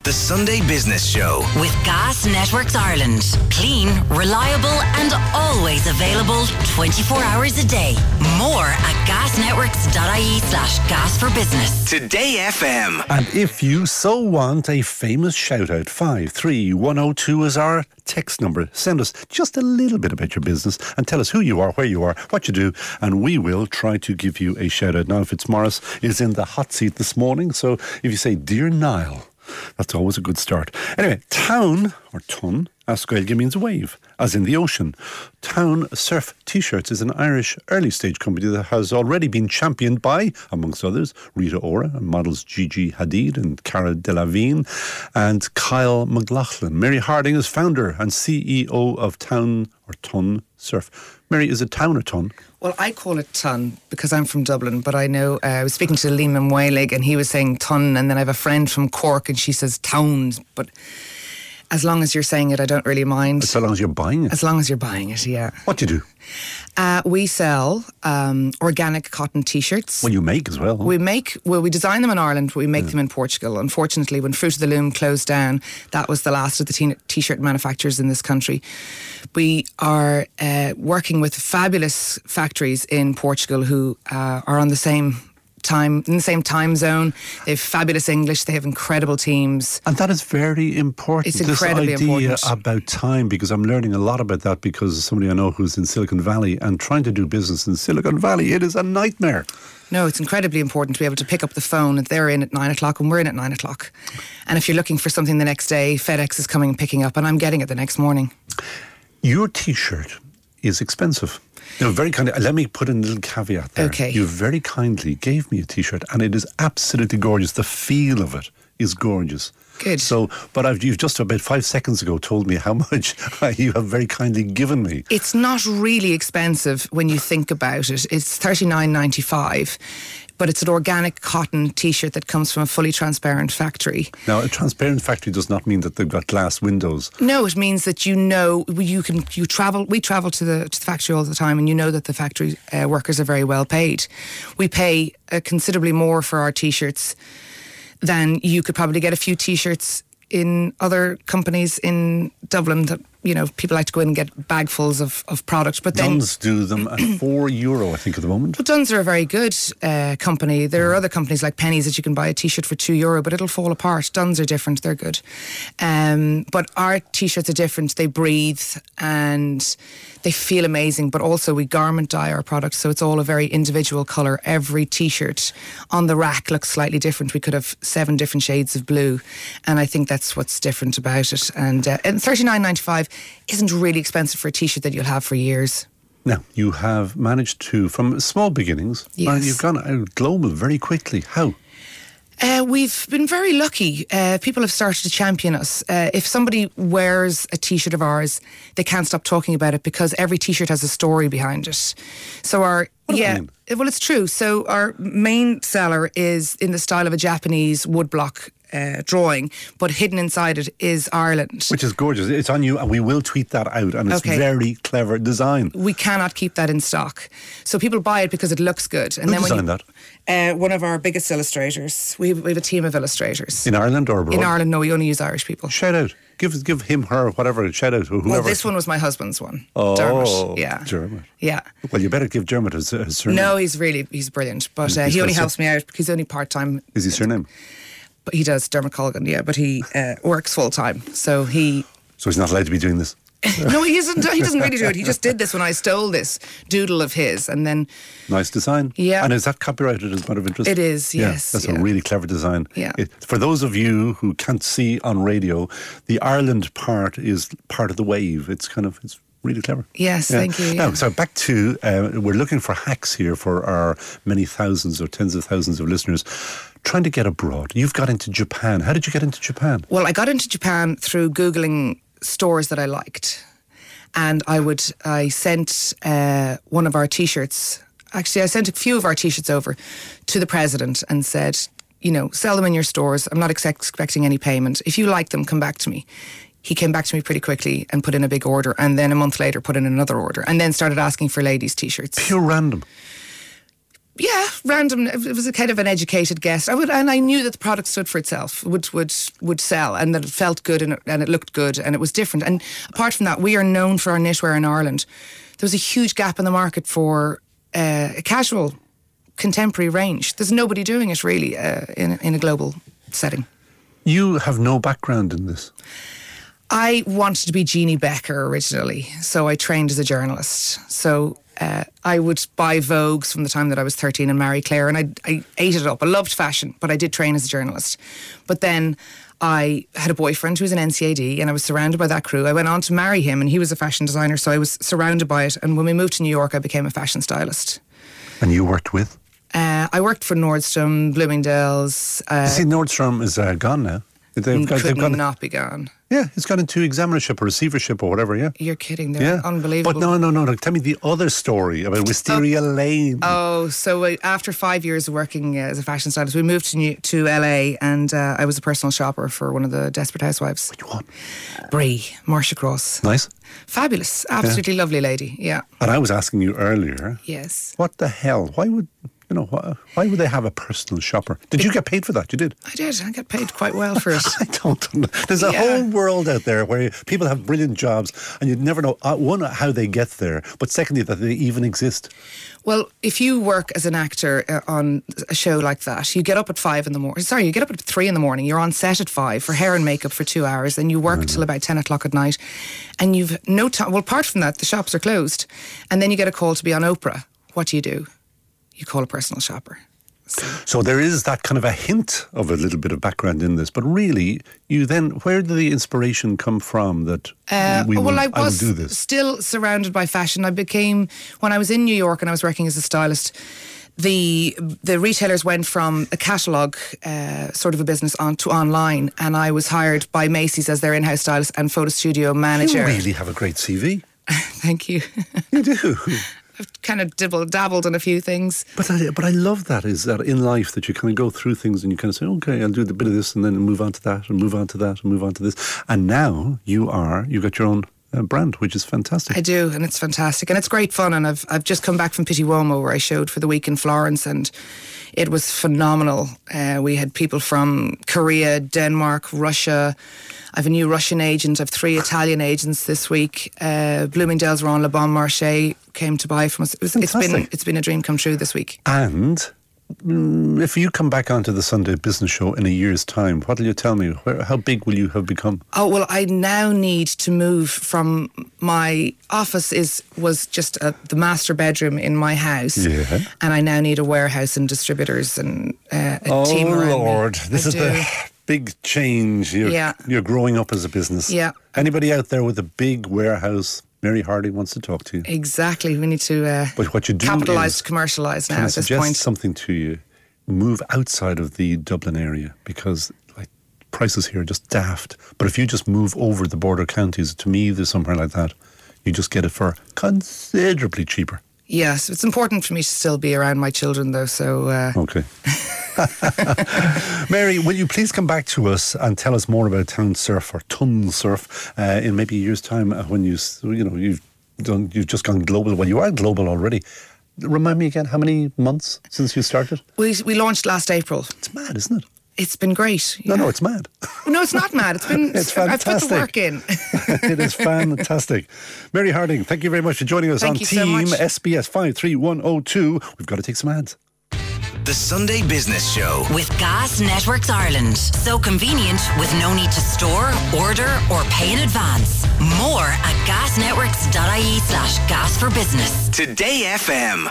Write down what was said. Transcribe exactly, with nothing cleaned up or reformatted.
The Sunday Business Show. With Gas Networks Ireland. Clean, reliable and always available twenty-four hours a day. More at gasnetworks.ie slash gas for business. Today F M. And if you so want a famous shout out, five three one oh two is our text number. Send us just a little bit about your business and tell us who you are, where you are, what you do, and we will try to give you a shout out. Now, Fitzmaurice is in the hot seat this morning, so if you say Dear Niall, that's always a good start. Anyway, town, or ton, as Gaeilge means wave, as in the ocean. Town Surf T-shirts is an Irish early stage company that has already been championed by, amongst others, Rita Ora and models Gigi Hadid and Cara Delevingne and Kyle McLaughlin. Mary Harding is founder and C E O of Town, or Ton Surf. Mary, is it town or ton? Well, I call it ton because I'm from Dublin, but I know, uh, I was speaking to Liam Weilig and he was saying ton, and then I have a friend from Cork and she says towns, but as long as you're saying it, I don't really mind. So long as you're buying it? As long as you're buying it, yeah. What do you do? Uh, we sell um, organic cotton T-shirts. Well, you make as well. Huh? We make, well, we design them in Ireland, but we make yeah. them in Portugal. Unfortunately, when Fruit of the Loom closed down, that was the last of the t- T-shirt manufacturers in this country. We are uh, working with fabulous factories in Portugal who uh, are on the same time in the same time zone. They have fabulous English. They have incredible teams, and that is very important. It's incredibly this idea important about time, because I'm learning a lot about that because of somebody I know who's in Silicon Valley, and trying to do business in Silicon Valley, it is a nightmare. No, it's incredibly important to be able to pick up the phone and they're in at nine o'clock and we're in at nine o'clock. And if you're looking for something the next day, FedEx is coming and picking up, and I'm getting it the next morning. Your T-shirt is expensive. No, very kindly, let me put in a little caveat there. Okay. You very kindly gave me a T-shirt and it is absolutely gorgeous. The feel of it is gorgeous. Good. So, but I've, you've just about five seconds ago told me how much you have very kindly given me. It's not really expensive when you think about it. It's thirty-nine ninety-five. But it's an organic cotton T-shirt that comes from a fully transparent factory. Now, a transparent factory does not mean that they've got glass windows. No, it means that you know you can you travel. We travel to the to the factory all the time, and you know that the factory uh, workers are very well paid. We pay uh, considerably more for our T-shirts than you could probably get a few T-shirts in other companies in Dublin that, you know, people like to go in and get bagfuls of, of product. But then Dunnes do them at four euro, I think, at the moment. But Dunnes are a very good uh, company. There are other companies like Pennies that you can buy a T-shirt for two euro, but it'll fall apart. Dunnes are different; they're good. Um, but our T-shirts are different. They breathe and they feel amazing. But also, we garment dye our products, so it's all a very individual colour. Every T-shirt on the rack looks slightly different. We could have seven different shades of blue, and I think that's what's different about it. And, uh, and thirty-nine ninety-five isn't really expensive for a T-shirt that you'll have for years. Now, you have managed to, from small beginnings, yes. and you've gone out global very quickly. How? Uh, we've been very lucky. Uh, people have started to champion us. Uh, if somebody wears a T-shirt of ours, they can't stop talking about it because every T-shirt has a story behind it. So our what yeah, mean? well, it's true. So our main seller is in the style of a Japanese woodblock Uh, drawing, but hidden inside it is Ireland. Which is gorgeous. It's on you, and we will tweet that out, and it's okay. very clever design. We cannot keep that in stock. So people buy it because it looks good. And Who then designed when you, that? Uh, one of our biggest illustrators. We have, we have a team of illustrators. In Ireland or abroad? In Ireland, no, we only use Irish people. Shout out. Give give him, her, whatever, shout out, whoever. Well, this one was my husband's one. Oh, Dermot. Yeah. Dermot. Yeah. Well, you better give Dermot his, his surname. No, he's really, he's brilliant. But uh, He's he only got helps some- me out because he's only part-time. Is his surname? But he does, Dermot Colgan, yeah. But he uh, works full-time. So he... So he's not allowed to be doing this? No, he isn't. He doesn't really do it. He just did this when I stole this doodle of his, and then... Nice design. Yeah. And is that copyrighted as a matter of interest? It is, yeah, yes. That's yeah. a really clever design. Yeah. It, for those of you who can't see on radio, the Ireland part is part of the wave. It's kind of... It's really clever. Yes, yeah. thank you. Now, yeah. so back to, uh, we're looking for hacks here for our many thousands or tens of thousands of listeners trying to get abroad. You've got into Japan. How did you get into Japan? Well, I got into Japan through Googling stores that I liked. And I would, I sent uh, one of our T-shirts, actually I sent a few of our T-shirts over to the president and said, you know, sell them in your stores. I'm not ex- expecting any payment. If you like them, come back to me. He came back to me pretty quickly and put in a big order, and then a month later put in another order, and then started asking for ladies' T-shirts. Pure random. Yeah, random. It was a kind of an educated guess. I would, and I knew that the product stood for itself, would would would sell, and that it felt good and it, and it looked good and it was different. And apart from that, we are known for our knitwear in Ireland. There was a huge gap in the market for uh, a casual, contemporary range. There's nobody doing it really uh, in in a global setting. You have no background in this. I wanted to be Jeannie Becker originally, so I trained as a journalist. So. Uh, I would buy Vogues from the time that I was thirteen and Marie Claire, and I, I ate it up. I loved fashion, but I did train as a journalist. But then I had a boyfriend who was an N C A D, and I was surrounded by that crew. I went on to marry him, and he was a fashion designer, so I was surrounded by it. And when we moved to New York, I became a fashion stylist. And you worked with? Uh, I worked for Nordstrom, Bloomingdale's. Uh, you see, Nordstrom is uh, gone now. They've, could they've gone, not be gone. Yeah, it's gone into examinership or receivership or whatever, yeah. You're kidding, they're yeah. unbelievable. But no, no, no, no, tell me the other story about Wisteria oh, Lane. Oh, so uh, after five years of working uh, as a fashion stylist, we moved to New, to L A, and uh, I was a personal shopper for one of the Desperate Housewives. Which one? Brie, Marsha Cross. Nice. Fabulous, absolutely yeah. lovely lady, yeah. And I was asking you earlier. Yes. What the hell? Why would... You know, why, why would they have a personal shopper? Did you get paid for that? You did? I did. I got paid quite well for it. I don't know. There's a yeah. whole world out there where people have brilliant jobs and you'd never know, uh, one, how they get there, but secondly, that they even exist. Well, if you work as an actor uh, on a show like that, you get up at five in the morning. Sorry, you get up at three in the morning. You're on set at five for hair and makeup for two hours. And you work till about ten o'clock at night. And you've no time. Well, apart from that, the shops are closed. And then you get a call to be on Oprah. What do you do? You call a personal shopper. So. so there is that kind of a hint of a little bit of background in this, but really, you then, where did the inspiration come from that uh, we will, well, I I was will do this? Still surrounded by fashion. I became, when I was in New York and I was working as a stylist, the the retailers went from a catalogue uh, sort of a business on to online, and I was hired by Macy's as their in-house stylist and photo studio manager. You really have a great C V. Thank you. You do. I've kind of dibble, dabbled in a few things. But I, but I love that, is that in life that you kind of go through things and you kind of say, okay, I'll do a bit of this and then move on to that and move on to that and move on to this. And now you are, you've got your own uh, brand, which is fantastic. I do, and it's fantastic. And it's great fun. And I've I've just come back from Pitti Uomo, where I showed for the week in Florence, and it was phenomenal. Uh, we had people from Korea, Denmark, Russia. I have a new Russian agent. I have three Italian agents this week. Uh, Bloomingdale's Ron Le Bon Marché came to buy from us. It was, it's been it's been a dream come true this week. And mm, if you come back onto the Sunday Business Show in a year's time, what will you tell me? Where, how big will you have become? Oh, well, I now need to move from my office is was just a, the master bedroom in my house. Yeah. And I now need a warehouse and distributors and uh, a oh, team around Lord. me. This I is do. the big change. You're, yeah. you're growing up as a business. Yeah. Anybody out there with a big warehouse, Mary Hardy wants to talk to you. Exactly. We need to uh, but what you do capitalise is, to commercialise now can I at this suggest point. something to you? Move outside of the Dublin area, because like prices here are just daft. But if you just move over the border counties, to me, there's somewhere like that, you just get it for considerably cheaper. Yes, it's important for me to still be around my children, though. So uh... okay. Mary, will you please come back to us and tell us more about Town Surf or Ton Surf uh, in maybe a year's time uh, when you you know you've done you've just gone global. Well, you are global already. Remind me again, how many months since you started? We we launched last April. It's mad, isn't it? It's been great. No, yeah. no, it's mad. No, it's not mad. It's been. It's fantastic. I've put the work in. It is fantastic. Mary Harding, thank you very much for joining us thank on you Team so much. S B S five three one oh two. We've got to take some ads. The Sunday Business Show with Gas Networks Ireland. So convenient with no need to store, order or pay in advance. More at gasnetworks.ie slash gas for business. Today F M.